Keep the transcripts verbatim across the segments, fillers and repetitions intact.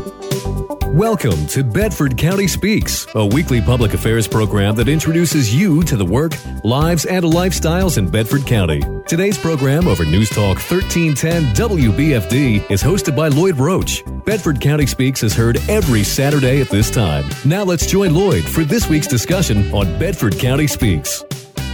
Welcome to Bedford County Speaks, a weekly public affairs program that introduces you to the work, lives, and lifestyles in Bedford County. Today's program over News Talk thirteen ten W B F D is hosted by Lloyd Roach. Bedford County Speaks is heard every Saturday at this time. Now let's join Lloyd for this week's discussion on Bedford County Speaks.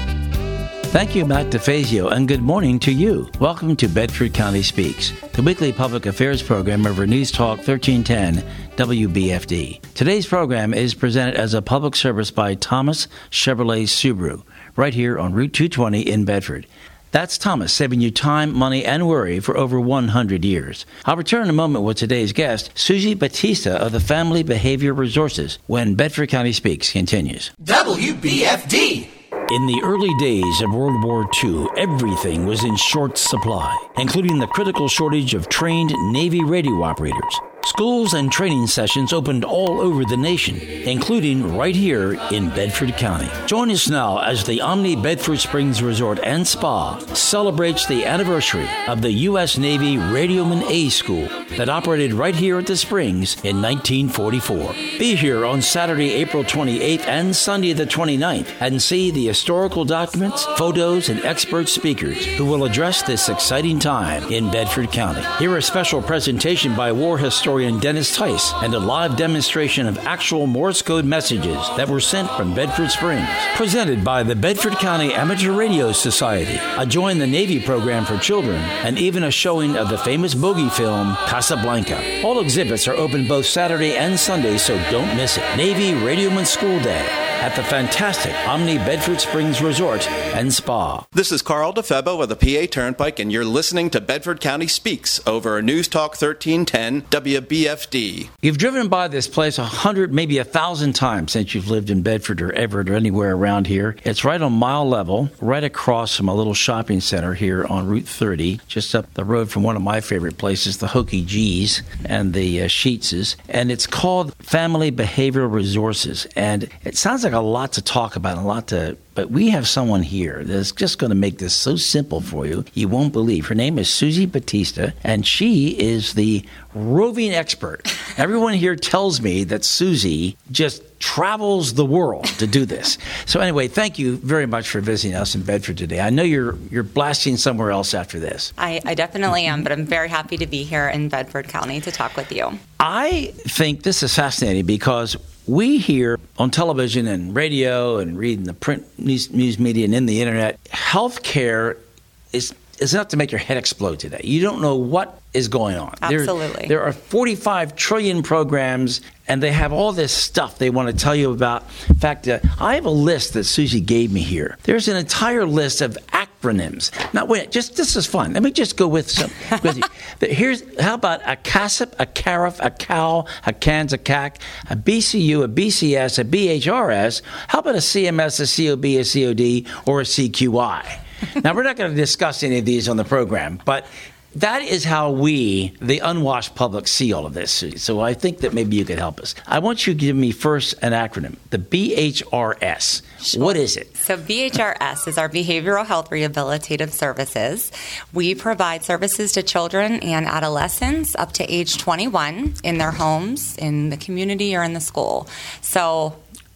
Thank you, Matt DeFazio, and good morning to you. Welcome to Bedford County Speaks, the weekly public affairs program over News Talk thirteen ten W B F D. Today's program is presented as a public service by Thomas Chevrolet Subaru, right here on Route two twenty in Bedford. That's Thomas, saving you time, money, and worry for over one hundred years. I'll return in a moment with today's guest, Susie Batista of the Family Behavior Resources, when Bedford County Speaks continues. W B F D. In the early days of World War Two, everything was in short supply, including the critical shortage of trained Navy radio operators. Schools and training sessions opened all over the nation, including right here in Bedford County. Join us now as the Omni Bedford Springs Resort and Spa celebrates the anniversary of the U S Navy Radioman A School that operated right here at the Springs in nineteen forty-four. Be here on Saturday, April twenty-eighth and Sunday the twenty-ninth and see the historical documents, photos, and expert speakers who will address this exciting time in Bedford County. Hear a special presentation by war historian Dennis Tice and a live demonstration of actual Morse code messages that were sent from Bedford Springs. Presented by the Bedford County Amateur Radio Society, a Join the Navy program for children, and even a showing of the famous bogey film Casablanca. All exhibits are open both Saturday and Sunday, so don't miss it. Navy Radioman School Day at the fantastic Omni Bedford Springs Resort and Spa. This is Carl DeFebo with the P A Turnpike, and you're listening to Bedford County Speaks over News Talk thirteen ten W B F D. You've driven by this place a hundred, maybe a thousand times since you've lived in Bedford or Everett or anywhere around here. It's right on mile level, right across from a little shopping center here on Route thirty, just up the road from one of my favorite places, the Hokey G's and the uh, Sheetses. And it's called Family Behavioral Resources. And it sounds like a lot to talk about, a lot to, but we have someone here that's just going to make this so simple for you, you won't believe. Her name is Susie Batista, and she is the roving expert. Everyone here tells me that Susie just travels the world to do this. So anyway, thank you very much for visiting us in Bedford today. I know you're you're blasting somewhere else after this. I, I definitely am, but I'm very happy to be here in Bedford County to talk with you. I think this is fascinating because we hear on television and radio and read in the print news, news media and in the internet, healthcare is is enough to make your head explode today. You don't know what is going on. Absolutely. There, there are forty-five trillion programs, and they have all this stuff they want to tell you about. In fact, uh, I have a list that Susie gave me here. There's an entire list of acronyms. Now, wait, just this is fun. Let me just go with some. with you. But here's, how about a C A S P, a C A R F, a C A L, a C A N S, a C A C, a B C U, a B C S, a B H R S. How about a C M S, a C O B, a C O D, or a C Q I? Now, we're not going to discuss any of these on the program, but that is how we, the unwashed public, see all of this. So I think that maybe you could help us. I want you to give me first an acronym, the B H R S. Sure. What is it? So B H R S is our Behavioral Health Rehabilitative Services. We provide services to children and adolescents up to age twenty-one in their homes, in the community, or in the school. So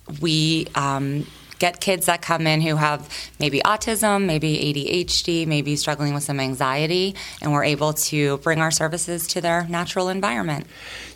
we um, get kids that come in who have maybe autism, maybe A D H D, maybe struggling with some anxiety, and we're able to bring our services to their natural environment.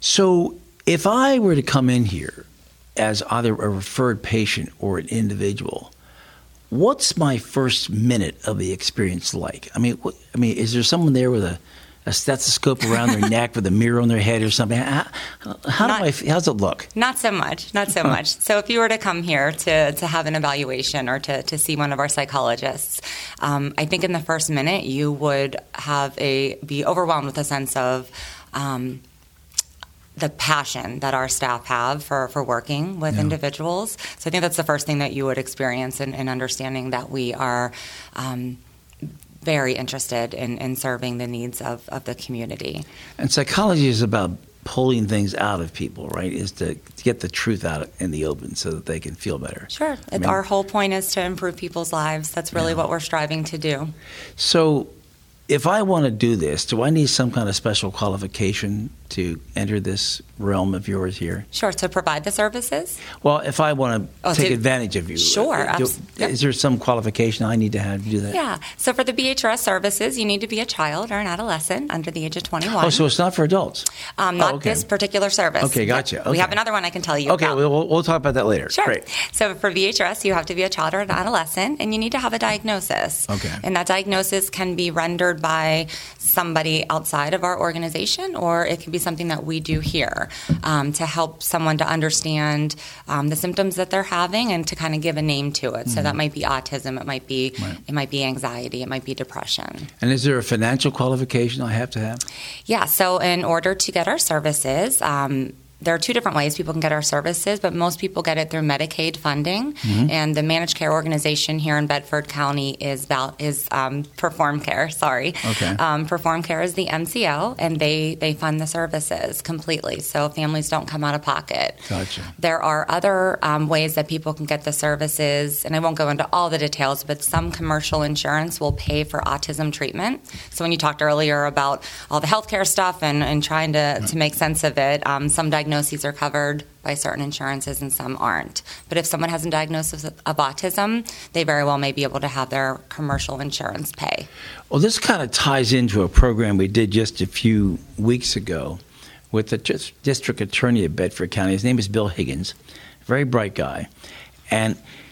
So if I were to come in here as either a referred patient or an individual, what's my first minute of the experience like? I mean, what, I mean, is there someone there with a a stethoscope around their neck with a mirror on their head or something? How, how not, do I? How's it look? Not so much. Not so much. So if you were to come here to, to have an evaluation or to, to see one of our psychologists, um, I think in the first minute you would have a be overwhelmed with a sense of um, the passion that our staff have for, for working with yeah. individuals. So I think that's the first thing that you would experience in, in understanding that we are um, very interested in, in serving the needs of, of the community. And psychology is about pulling things out of people, right, is to, to get the truth out in the open so that they can feel better. Sure. I mean, our whole point is to improve people's lives. That's really yeah. what we're striving to do. So if I want to do this, do I need some kind of special qualification to enter this realm of yours here? Sure, to provide the services? Well, if I want to Oh, take to- advantage of you. Sure, uh, do- abs- yep. Is there some qualification I need to have to do that? Yeah. So for the B H R S services, you need to be a child or an adolescent under the age of twenty-one. Oh, so it's not for adults? Um, not Oh, okay. this particular service. Okay, gotcha. Yeah. We Okay. have another one I can tell you Okay, about. we'll, we'll talk about that later. Sure. Great. So for V H R S, you have to be a child or an adolescent, and you need to have a diagnosis. Okay. And that diagnosis can be rendered by somebody outside of our organization, or it can be something that we do here um, to help someone to understand um, the symptoms that they're having and to kind of give a name to it. Mm-hmm. So that might be autism, it might be Right. it might be anxiety, it might be depression. And is there a financial qualification I have to have? Yeah, so in order to get our services, um, there are two different ways people can get our services, but most people get it through Medicaid funding. Mm-hmm. And the managed care organization here in Bedford County is Val- is um, Perform Care. Sorry, okay. Um, Perform Care is the M C O, and they they fund the services completely, so families don't come out of pocket. Gotcha. There are other um, ways that people can get the services, and I won't go into all the details, but some commercial insurance will pay for autism treatment. So when you talked earlier about all the healthcare stuff and, and trying to, right. to make sense of it, um, some diagnoses are covered by certain insurances and some aren't. But if someone has a diagnosis of, of autism, they very well may be able to have their commercial insurance pay. Well, this kind of ties into a program we did just a few weeks ago with the district attorney of Bedford County. His name is Bill Higgins, a very bright guy. And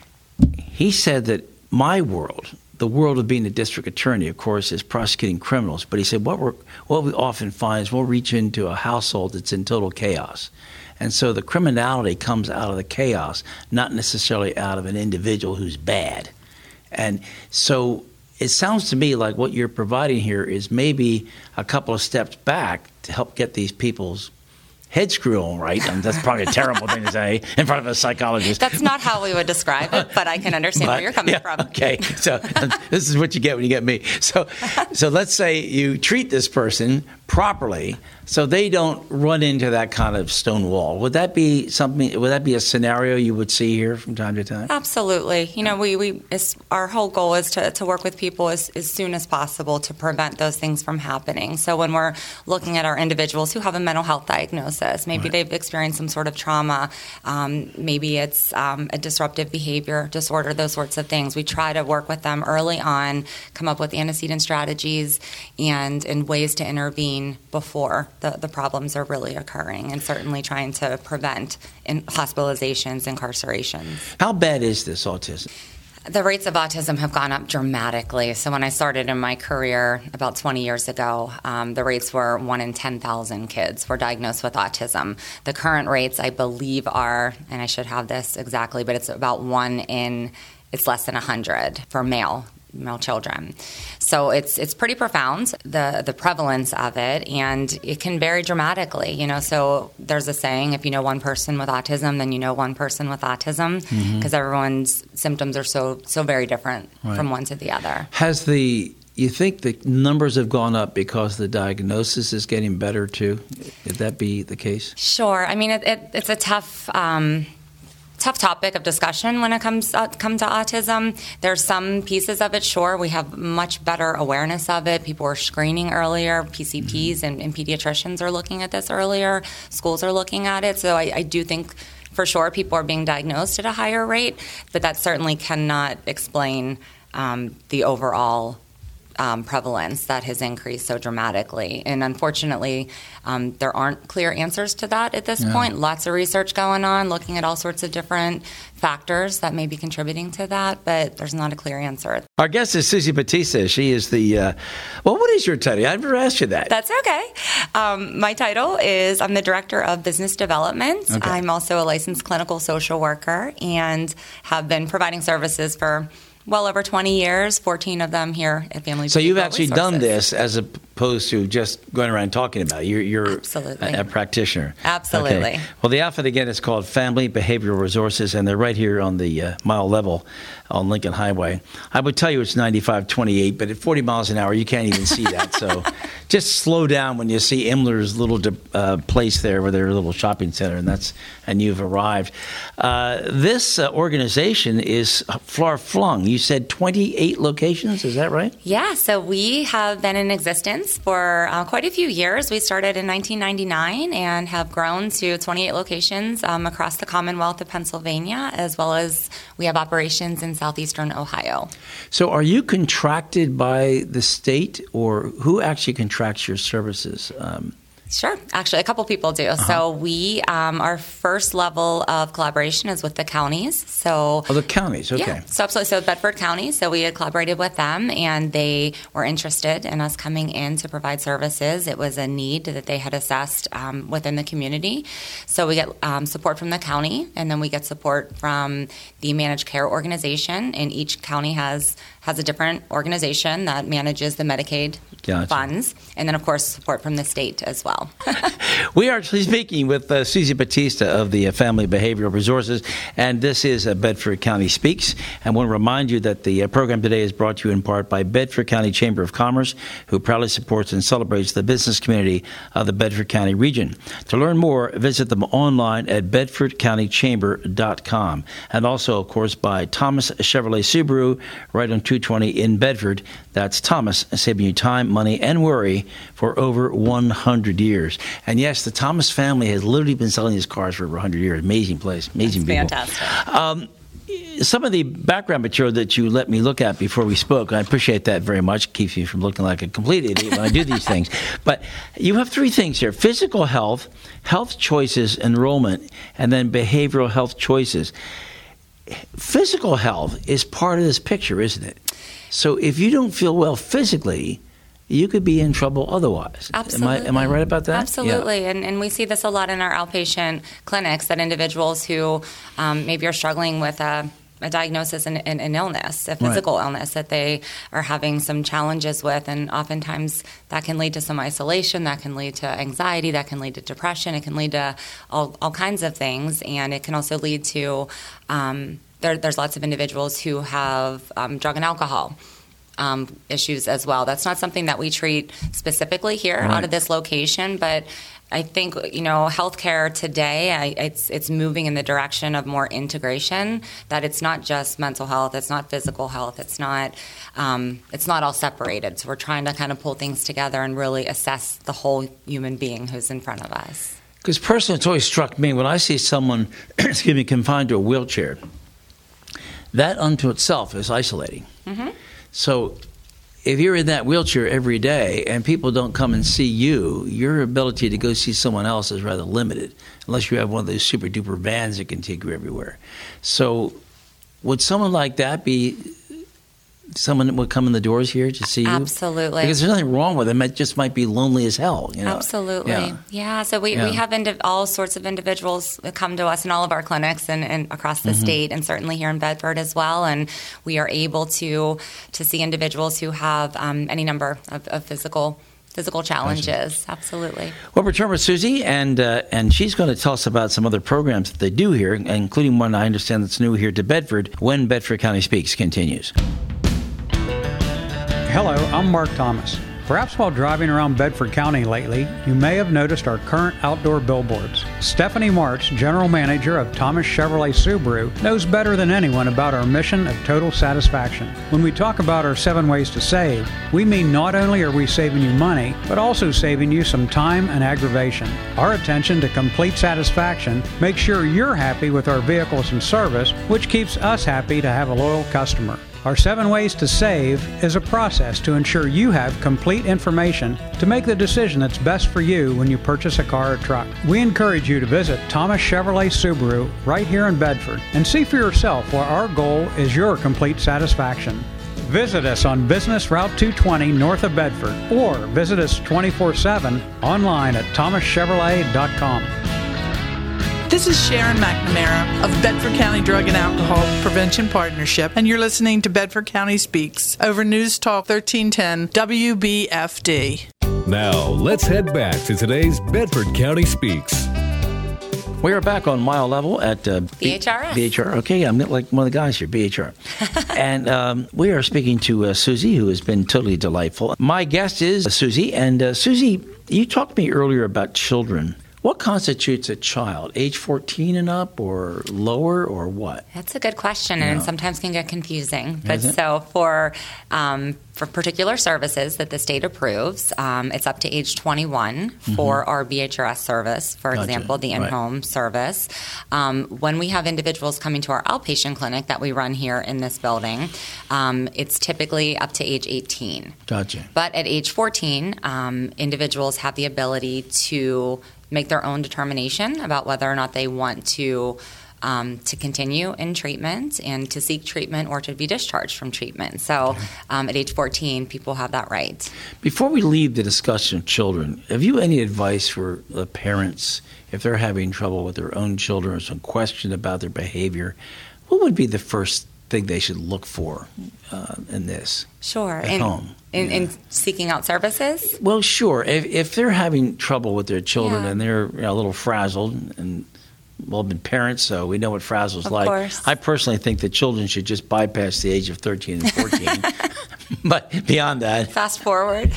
he said that my world, the world of being a district attorney, of course, is prosecuting criminals. But he said what we're, what we often find is we'll reach into a household that's in total chaos. And so the criminality comes out of the chaos, not necessarily out of an individual who's bad. And so it sounds to me like what you're providing here is maybe a couple of steps back to help get these people's head screw on right. And that's probably a terrible thing to say in front of a psychologist. That's not how we would describe it, but I can understand but, where you're coming yeah, from. Okay, so this is what you get when you get me. So, so let's say you treat this person properly, so they don't run into that kind of stone wall. Would that be something? Would that be a scenario you would see here from time to time? Absolutely. You know, we we it's, our whole goal is to, to work with people as, as soon as possible to prevent those things from happening. So when we're looking at our individuals who have a mental health diagnosis, maybe right. they've experienced some sort of trauma, um, maybe it's um, a disruptive behavior disorder, those sorts of things. We try to work with them early on, come up with antecedent strategies and, and ways to intervene before the, the problems are really occurring, and certainly trying to prevent in hospitalizations, incarcerations. How bad is this autism? The rates of autism have gone up dramatically. So when I started in my career about twenty years ago, um, the rates were one in ten thousand kids were diagnosed with autism. The current rates, I believe, are, and I should have this exactly, but it's about one in, it's less than one hundred for male male children. So it's it's pretty profound, the the prevalence of it, and it can vary dramatically. You know, so there's a saying, if you know one person with autism, then you know one person with autism, because mm-hmm. everyone's symptoms are so so very different right. from one to the other. Has the you think the numbers have gone up because the diagnosis is getting better too? Would that be the case? Sure. I mean, it, it, it's a tough um, tough topic of discussion when it comes uh, come to autism. There's some pieces of it, sure. We have much better awareness of it. People are screening earlier. P C Ps mm-hmm. and, and pediatricians are looking at this earlier. Schools are looking at it. So I, I do think for sure people are being diagnosed at a higher rate, but that certainly cannot explain um, the overall Um, prevalence that has increased so dramatically. And unfortunately, um, there aren't clear answers to that at this yeah. point. Lots of research going on, looking at all sorts of different factors that may be contributing to that, but there's not a clear answer. Our guest is Susie Batista. She is the, uh, well, what is your title? I've never asked you that. That's okay. Um, my title is, I'm the Director of Business Development. Okay. I'm also a licensed clinical social worker and have been providing services for well over twenty years, fourteen of them here at Family So Beauty you've Girl actually Resources. done this as opposed to just going around talking about it. You're, you're Absolutely. a, a practitioner. Absolutely. Okay. Well, the outfit, again, is called Family Behavioral Resources, and they're right here on the uh, mile level on Lincoln Highway. I would tell you it's ninety-five twenty-eight, but at forty miles an hour, you can't even see that. So just slow down when you see Imler's little uh, place there with their little shopping center, and that's and you've arrived. Uh, this uh, organization is far-flung. You said twenty-eight locations, is that right? Yeah, so we have been in existence locations for uh, quite a few years. We started in nineteen ninety-nine and have grown to twenty-eight locations um, across the Commonwealth of Pennsylvania, as well as we have operations in southeastern Ohio. So are you contracted by the state, or who actually contracts your services? Um, Sure. Actually, a couple people do. Uh-huh. So we, um, our first level of collaboration is with the counties. So oh, the counties, okay. Yeah. So absolutely. So Bedford County. So we had collaborated with them, and they were interested in us coming in to provide services. It was a need that they had assessed um, within the community. So we get um, support from the county, and then we get support from the managed care organization. And each county has has a different organization that manages the Medicaid gotcha. funds, and then of course support from the state as well. We are actually speaking with uh, Susie Batista of the uh, Family Behavioral Resources, and this is uh, Bedford County Speaks. And I want to remind you that the uh, program today is brought to you in part by Bedford County Chamber of Commerce, who proudly supports and celebrates the business community of the Bedford County region. To learn more, visit them online at bedford county chamber dot com. And also, of course, by Thomas Chevrolet Subaru, right on two twenty in Bedford. That's Thomas, saving you time, money, and worry for over one hundred years. And yes, the Thomas family has literally been selling these cars for over one hundred years. Amazing place, amazing That's people. Fantastic. Um, some of the background material that you let me look at before we spoke, I appreciate that very much. It keeps me from looking like a complete idiot when I do these things. But you have three things here: physical health, health choices, enrollment, and then behavioral health choices. Physical health is part of this picture, isn't it? So if you don't feel well physically, you could be in trouble otherwise. Absolutely. Am I, am I right about that? Absolutely. Yeah. And, and we see this a lot in our outpatient clinics, that individuals who um, maybe are struggling with a, a diagnosis and an illness, a physical right. illness that they are having some challenges with. And oftentimes that can lead to some isolation, that can lead to anxiety, that can lead to depression, it can lead to all, all kinds of things. And it can also lead to um, There, there's lots of individuals who have um, drug and alcohol um, issues as well. That's not something that we treat specifically here right. out of this location, but I think, you know, healthcare today, I, it's it's moving in the direction of more integration, that it's not just mental health, it's not physical health, it's not um, it's not all separated. So we're trying to kind of pull things together and really assess the whole human being who's in front of us. Because personally, it's always struck me when I see someone, excuse me, confined to a wheelchair, that unto itself is isolating. Mm-hmm. So if you're in that wheelchair every day and people don't come and see you, your ability to go see someone else is rather limited, unless you have one of those super duper vans that can take you everywhere. So would someone like that be someone that would come in the doors here to see you? Absolutely. Because there's nothing wrong with them. It just might be lonely as hell. You know? Absolutely. Yeah. yeah so we, yeah. we have indi- all sorts of individuals that come to us in all of our clinics and, and across the mm-hmm. state, and certainly here in Bedford as well. And we are able to to see individuals who have um, any number of, of physical physical challenges. Absolutely. Well, we're return with Susie, and uh, and she's going to tell us about some other programs that they do here, including one I understand that's new here to Bedford, when Bedford County Speaks continues. Hello, I'm Mark Thomas. Perhaps while driving around Bedford County lately, you may have noticed our current outdoor billboards. Stephanie March, General Manager of Thomas Chevrolet Subaru, knows better than anyone about our mission of total satisfaction. When we talk about our seven ways to save, we mean not only are we saving you money, but also saving you some time and aggravation. Our attention to complete satisfaction makes sure you're happy with our vehicles and service, which keeps us happy to have a loyal customer. Our seven ways to save is a process to ensure you have complete information to make the decision that's best for you when you purchase a car or truck. We encourage you to visit Thomas Chevrolet Subaru right here in Bedford and see for yourself why our goal is your complete satisfaction. Visit us on Business Route two twenty north of Bedford, or visit us twenty-four seven online at thomas chevrolet dot com. This is Sharon McNamara of Bedford County Drug and Alcohol Prevention Partnership, and you're listening to Bedford County Speaks over News Talk thirteen ten W B F D. Now, let's head back to today's Bedford County Speaks. We are back on Mile Level at uh, B H R S. B H R. Okay, I'm like one of the guys here, B H R. And um, we are speaking to uh, Susie, who has been totally delightful. My guest is uh, Susie, and uh, Susie, you talked to me earlier about children. What constitutes a child? Age fourteen and up, or lower, or what? That's a good question, Yeah. and sometimes can get confusing. But Is it? so for um, for particular services that the state approves, um, it's up to age twenty-one for our B H R S service, for Gotcha. example, the Right. in-home service. Um, when we have individuals coming to our outpatient clinic that we run here in this building, um, it's typically up to age eighteen. Gotcha. But at age fourteen, um, individuals have the ability to make their own determination about whether or not they want to um, to continue in treatment and to seek treatment or to be discharged from treatment. So um, at age fourteen, people have that right. Before we leave the discussion of children, have you any advice for the parents if they're having trouble with their own children or some question about their behavior? What would be the first thing they should look for uh, in this? Sure. At in, home. In, Yeah. in seeking out services? Well, sure. If, if they're having trouble with their children Yeah. and they're you know, a little frazzled, and well, been parents, so we know what frazzle's Of like. course. I personally think that children should just bypass the age of thirteen and fourteen. But beyond that, Fast forward.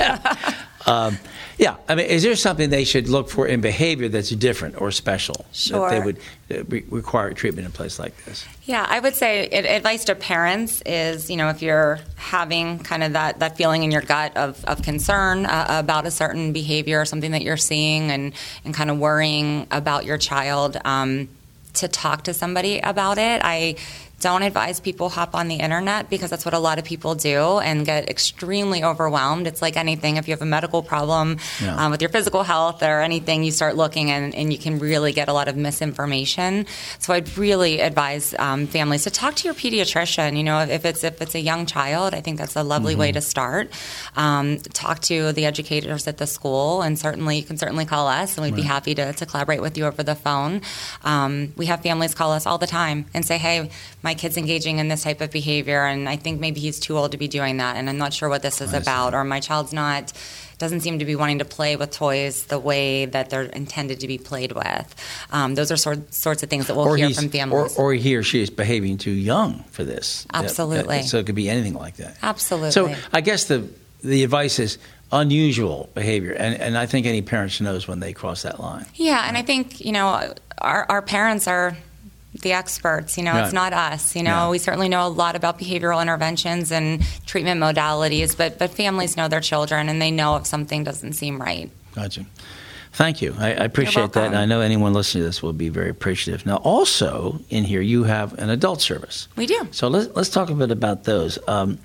um, yeah. I mean, is there something they should look for in behavior that's different or special Sure. that they would uh, re- require treatment in a place like this? Yeah, I would say ad- advice to parents is, you know, if you're having kind of that, that feeling in your gut of, of concern uh, about a certain behavior or something that you're seeing and, and kind of worrying about your child, um, to talk to somebody about it. I don't advise people hop on the internet because that's what a lot of people do and get extremely overwhelmed. It's like anything. If you have a medical problem Yeah. um, with your physical health or anything, you start looking and, and you can really get a lot of misinformation. So I'd really advise um, families to talk to your pediatrician. You know, if it's if it's a young child, I think that's a lovely way to start. Um, talk to the educators at the school, and certainly you can certainly call us, and we'd be happy to, to collaborate with you over the phone. Um, we have families call us all the time and say, "Hey, my kid's engaging in this type of behavior, and I think maybe he's too old to be doing that, and I'm not sure what this is I see. about," or "My child's not doesn't seem to be wanting to play with toys the way that they're intended to be played with." Um, those are sort, sorts of things that we'll or hear he's- from families. Or, or he or she is behaving too young for this. Absolutely. Yeah, so it could be anything like that. Absolutely. So I guess the the advice is unusual behavior, and, and I think any parent knows when they cross that line. Yeah, and I think, you know, our, our parents are the experts. You know, Right. it's not us. You know, Yeah. we certainly know a lot about behavioral interventions and treatment modalities, but, but families know their children, and they know if something doesn't seem right. Gotcha. Thank you. I, I appreciate that, and I know anyone listening to this will be very appreciative. Now, also in here, you have an adult service. We do. So let's let's talk a bit about those. Um,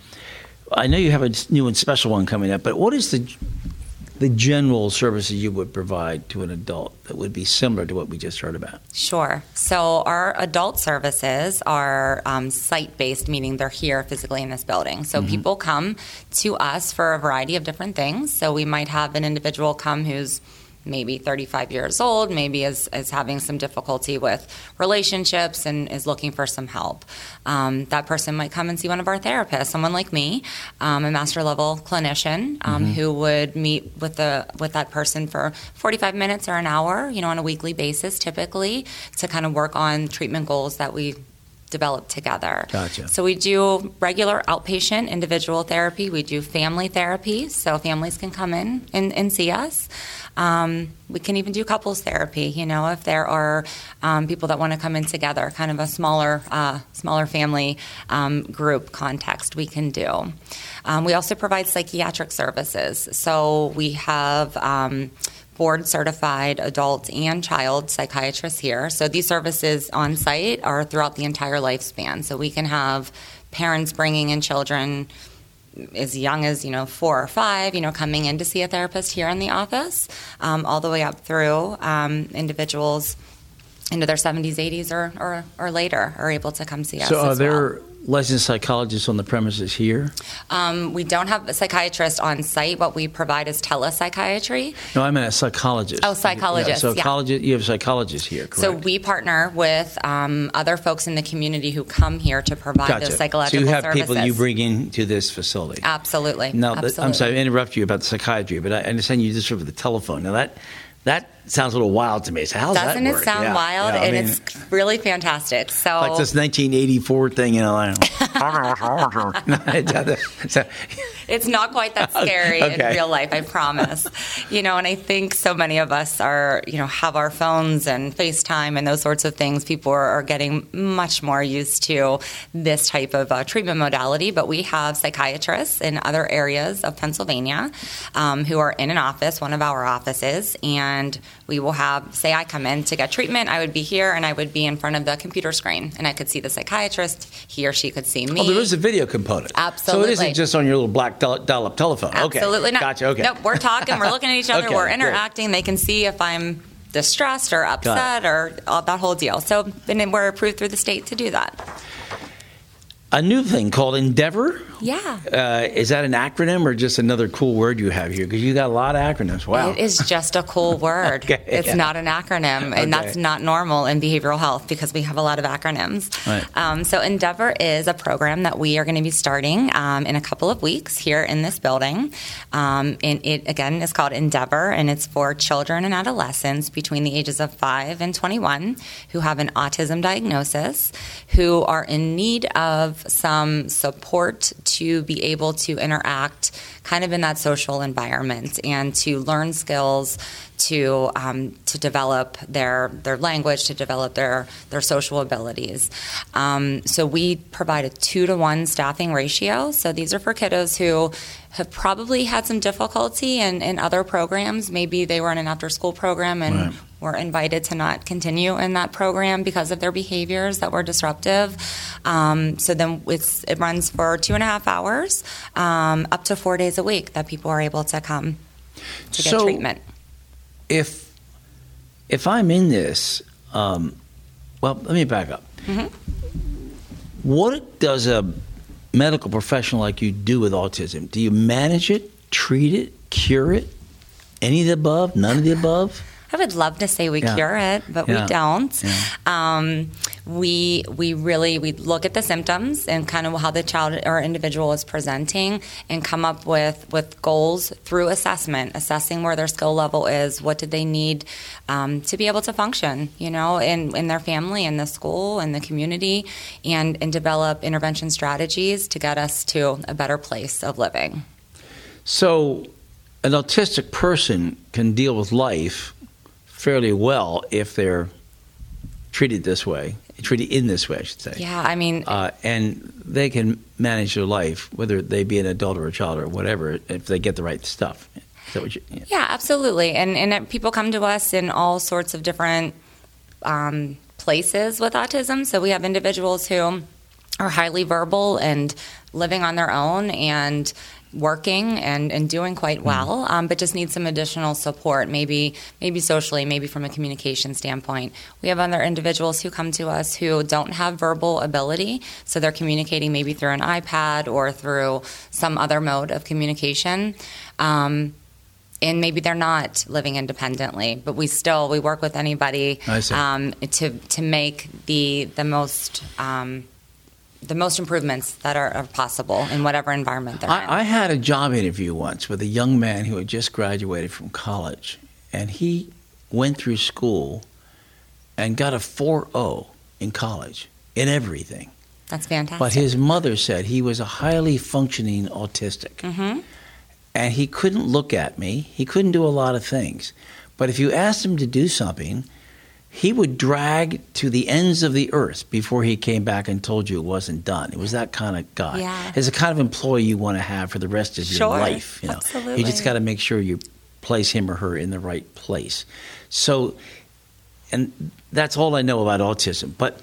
I know you have a new and special one coming up, but what is the the general services you would provide to an adult that would be similar to what we just heard about? Sure. So our adult services are um, site-based, meaning they're here physically in this building. So people come to us for a variety of different things. So we might have an individual come who's maybe thirty-five years old, maybe is, is having some difficulty with relationships and is looking for some help. Um, that person might come and see one of our therapists, someone like me, um, a master level clinician, um, who would meet with the with that person for forty-five minutes or an hour, you know, on a weekly basis, typically, to kind of work on treatment goals that we develop together. Gotcha. So we do regular outpatient individual therapy. We do family therapy, so families can come in and, and see us. Um, we can even do couples therapy, you know, if there are um, people that want to come in together, kind of a smaller uh, smaller family um, group context we can do. Um, we also provide psychiatric services. So we have um, board-certified adult and child psychiatrists here. So these services on site are throughout the entire lifespan. So we can have parents bringing in children as young as, you know, four or five, you know, coming in to see a therapist here in the office, um, all the way up through um, individuals into their seventies, eighties, or, or, or later are able to come see us So are as there well. licensed psychologists on the premises here? Um, we don't have a psychiatrist on site. What we provide is telepsychiatry. No, I meant a psychologist. Oh, psychologist, Yeah, so yeah. psychologist, you have psychologists here, correct? So we partner with um, other folks in the community who come here to provide Gotcha. those psychological So you have services. people you bring into this facility. Absolutely. Now, th- Absolutely. I'm sorry to interrupt you about the psychiatry, but I understand you just serve the telephone. Now, that that sounds a little wild to me. So how's Doesn't that it work? sound Yeah, wild? yeah, I and mean, it's really fantastic. So like this nineteen eighty-four thing, you know. I don't know. So, it's not quite that scary Okay. in real life, I promise. You know, and I think so many of us are, you know, have our phones and FaceTime and those sorts of things. People are, are getting much more used to this type of uh, treatment modality. But we have psychiatrists in other areas of Pennsylvania um, who are in an office, one of our offices, and we will have, say I come in to get treatment, I would be here and I would be in front of the computer screen and I could see the psychiatrist, he or she could see me. oh, there is a video component. Absolutely. So it isn't just on your little black dial-up telephone. Absolutely okay. not. Gotcha. Okay. Nope, we're talking, we're looking at each other, Okay, we're great. interacting. They can see if I'm distressed or upset or all that whole deal. So and we're approved through the state to do that. A new thing called Endeavor. Yeah. Uh, is that an acronym or just another cool word you have here? Because you got a lot of acronyms. Wow. It is just a cool word. Okay, it's yeah. not an acronym, Okay. and that's not normal in behavioral health because we have a lot of acronyms. Right. Um, so Endeavor is a program that we are going to be starting um, in a couple of weeks here in this building. Um, and it, again, is called Endeavor, and it's for children and adolescents between the ages of five and twenty-one who have an autism diagnosis, who are in need of some support to be able to interact kind of in that social environment and to learn skills, to um, to develop their their language, to develop their their social abilities. Um, so we provide a two to one staffing ratio. So these are for kiddos who have probably had some difficulty in, in other programs. Maybe they were in an after-school program and Right. were invited to not continue in that program because of their behaviors that were disruptive. Um, so then it's, it runs for two and a half hours, um, up to four days a week that people are able to come to get So- treatment. If if I'm in this, um, well, let me back up. Mm-hmm. What does a medical professional like you do with autism? Do you manage it, treat it, cure it? Any of the above? None of the above? I would love to say we Yeah. cure it, but Yeah. we don't. Yeah. Um, we we really we look at the symptoms and kind of how the child or individual is presenting, and come up with, with goals through assessment, assessing where their skill level is, what do they need um, to be able to function, you know, in, in their family, in the school, in the community, and and develop intervention strategies to get us to a better place of living. So an autistic person can deal with life fairly well if they're treated this way, treated in this way, I should say. Yeah, I mean, Uh, and they can manage their life, whether they be an adult or a child or whatever, if they get the right stuff. Is that what you, yeah. Yeah, absolutely. And and people come to us in all sorts of different um, places with autism. So we have individuals who are highly verbal and living on their own and working and, and doing quite well, um, but just need some additional support, maybe maybe socially, maybe from a communication standpoint. We have other individuals who come to us who don't have verbal ability, so they're communicating maybe through an iPad or through some other mode of communication. Um, and maybe they're not living independently, but we still we work with anybody I see. um, to to make the the most um, the most improvements that are, are possible in whatever environment they're in. I, I had a job interview once with a young man who had just graduated from college, and he went through school and got a four oh in college in everything. That's fantastic. But his mother said he was a highly functioning autistic. Mm-hmm. And he couldn't look at me. He couldn't do a lot of things. But if you asked him to do something, he would drag to the ends of the earth before he came back and told you it wasn't done. It was that kind of guy. Yeah. It's the kind of employee you want to have for the rest of Sure. your life. You know, Absolutely. you just got to make sure you place him or her in the right place. So, and that's all I know about autism. But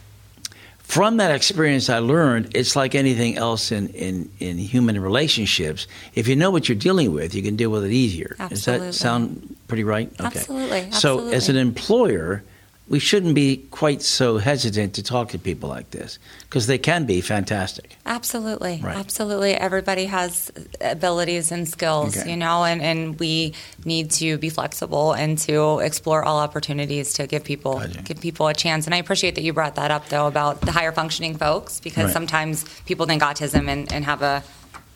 from that experience, I learned it's like anything else in, in, in human relationships. If you know what you're dealing with, you can deal with it easier. Does Absolutely. that sound pretty right? Okay. Absolutely, So as an absolutely. employer, we shouldn't be quite so hesitant to talk to people like this because they can be fantastic. Absolutely. Right. Absolutely. Everybody has abilities and skills, Okay. you know, and, and we need to be flexible and to explore all opportunities to give people Gotcha. give people a chance. And I appreciate that you brought that up, though, about the higher functioning folks, because Right. sometimes people think autism and, and have a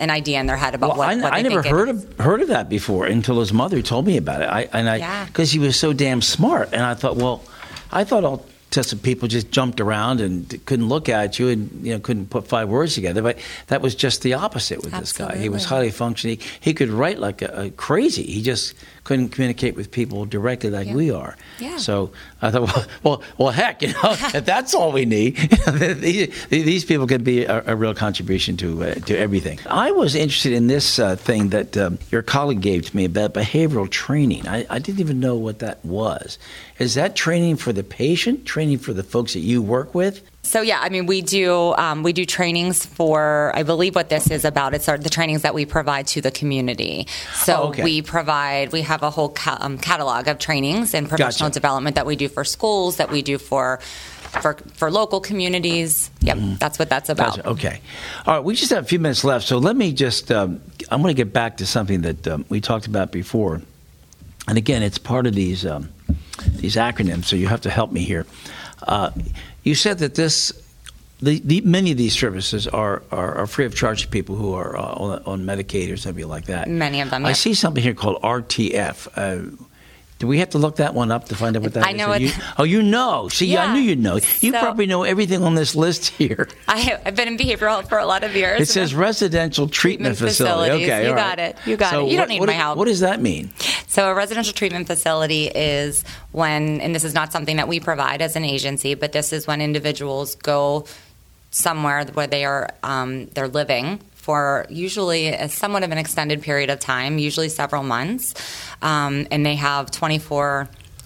an idea in their head about well, what, I, what they I never think heard it is. of heard of that before until his mother told me about it. I and I Yeah. because he was so damn smart, and I thought, well, I thought autistic people just jumped around and couldn't look at you and you know couldn't put five words together, but that was just the opposite with this guy. He was highly functioning. He could write like a, a crazy. He just couldn't communicate with people directly like Yeah. we are. Yeah. So I thought, well, well, well heck, you know, if that's all we need, these, these people could be a, a real contribution to uh, to everything. I was interested in this uh, thing that um, your colleague gave to me about behavioral training. I, I didn't even know what that was. Is that training for the patient, training for the folks that you work with? So yeah, I mean, we do um, we do trainings for, I believe what this is about. It's our, the trainings that we provide to the community. So Oh, okay. we provide, we have a whole ca- um, catalog of trainings and professional Gotcha. development that we do for schools, that we do for for, for local communities. Yep, that's what that's about. Gotcha. Okay. All right, we just have a few minutes left, so let me just, um, I'm going to get back to something that um, we talked about before. And again, it's part of these um, these acronyms, so you have to help me here. Uh, you said that this, the, the, many of these services are, are, are free of charge to people who are uh, on, on Medicaid or something like that. Many of them, I yeah. see something here called R T F. Uh, do we have to look that one up to find out what that I is? know Or what- you, oh, you know. See, Yeah. I knew you'd know. You So- probably know everything on this list here. I, I've been in behavioral health for a lot of years. It says residential treatment, Treatment facility. facilities. Okay, You all got right. it. You got So it. You don't what- need what my do- help. What does that mean? So a residential treatment facility is when, and this is not something that we provide as an agency, but this is when individuals go somewhere where they are um, they're living for usually a somewhat of an extended period of time, usually several months, um, and they have twenty-four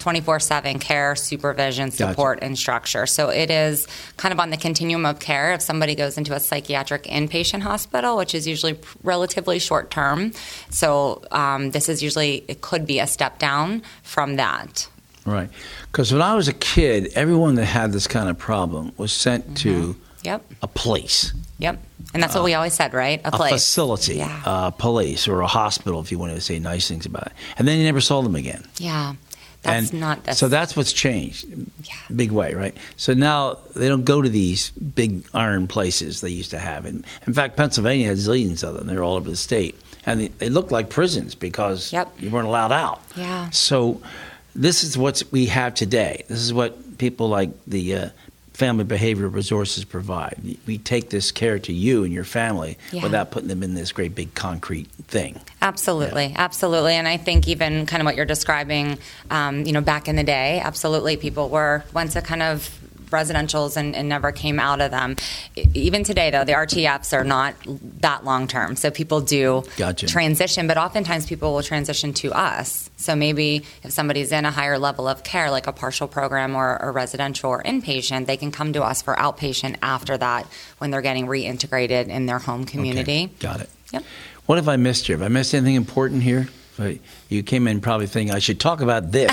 seven care, supervision, support, and structure. So it is kind of on the continuum of care. If somebody goes into a psychiatric inpatient hospital, which is usually relatively short term, so um, this is usually, it could be a step down from that. Right. Because when I was a kid, everyone that had this kind of problem was sent to Yep. a place, Yep. And that's what we always said, right? A a place. facility, Yeah. a police, or a hospital, if you want to say nice things about it. And then you never saw them again. Yeah. That's and not this. So that's what's changed. Yeah. Big way, right? So now they don't go to these big iron places they used to have. And in fact, Pennsylvania has zillions of them. They're all over the state. And they, they look like prisons because Yep. you weren't allowed out. Yeah. So this is what we have today. This is what people like the uh, Family Behavioral Resources provide. We take this care to you and your family Yeah. without putting them in this great big concrete thing. Absolutely, absolutely. And I think even kind of what you're describing, um, you know, back in the day, absolutely, people were went to kind of residentials and, and never came out of them. E- Even today, though, the R T Fs are not that long term. So people do Gotcha. transition, but oftentimes people will transition to us. So maybe if somebody's in a higher level of care, like a partial program or a residential or inpatient, they can come to us for outpatient after that when they're getting reintegrated in their home community. Okay. Got it. Yep. What have I missed here? Have I missed anything important here? So you came in probably thinking I should talk about this.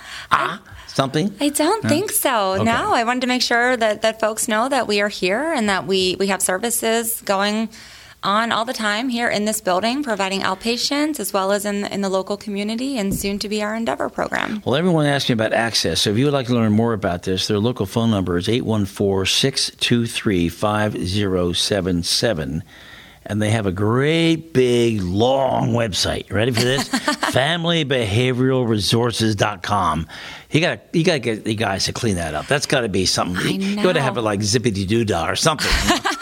ah, something? I don't No? think so. Okay. No, I wanted to make sure that, that folks know that we are here and that we, we have services going on all the time here in this building, providing outpatients as well as in the, in the local community and soon to be our Endeavor program. Well, everyone asked me about access. So if you would like to learn more about this, their local phone number is eight one four, six two three, five zero seven seven. And they have a great, big, long website. Ready for this? family behavioral resources dot com. You got you got to get the guys to clean that up. That's got to be something. I You got to know. have it like zippity doo dah or something.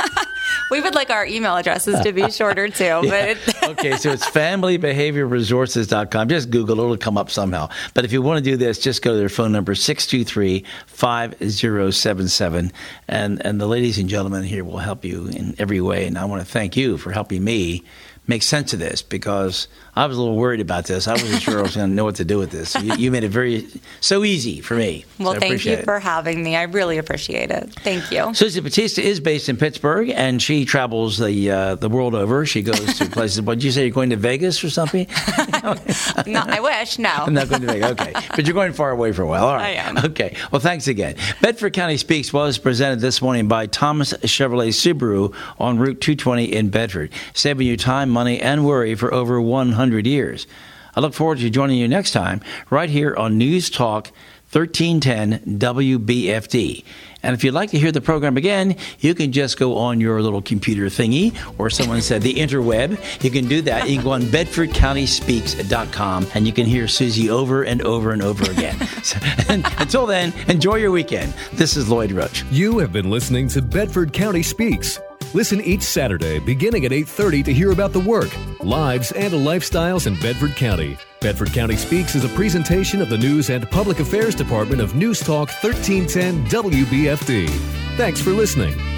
We would like our email addresses to be shorter too. Yeah. But Okay, so it's family behavioral resources dot com. Just Google it. It'll come up somehow. But if you want to do this, just go to their phone number, six two three, five zero seven seven. And, and the ladies and gentlemen here will help you in every way. And I want to thank you for helping me make sense of this, because I was a little worried about this. I wasn't sure I was going to know what to do with this. You, you made it very so easy for me. well, so I thank appreciate you it. for having me. I really appreciate it. Thank you. Susie Batista is based in Pittsburgh, and she travels the uh, the world over. She goes to places. What did you say? You're going to Vegas or something? No, I wish. No. I'm not going to Vegas. Okay, but you're going far away for a while. All right. I am. Okay. Well, thanks again. Bedford County Speaks was presented this morning by Thomas Chevrolet Subaru on Route two twenty in Bedford, saving you time, money, and worry for over one hundred years. I look forward to joining you next time right here on News Talk thirteen ten W B F D. And if you'd like to hear the program again, you can just go on your little computer thingy, or someone said the interweb. You can do that. You can go on bedford county speaks dot com, and you can hear Susie over and over and over again. So, and until then, enjoy your weekend. This is Lloyd Roach. You have been listening to Bedford County Speaks. Listen each Saturday beginning at eight thirty to hear about the work, lives, and lifestyles in Bedford County. Bedford County Speaks is a presentation of the News and Public Affairs Department of News Talk thirteen ten W B F D. Thanks for listening.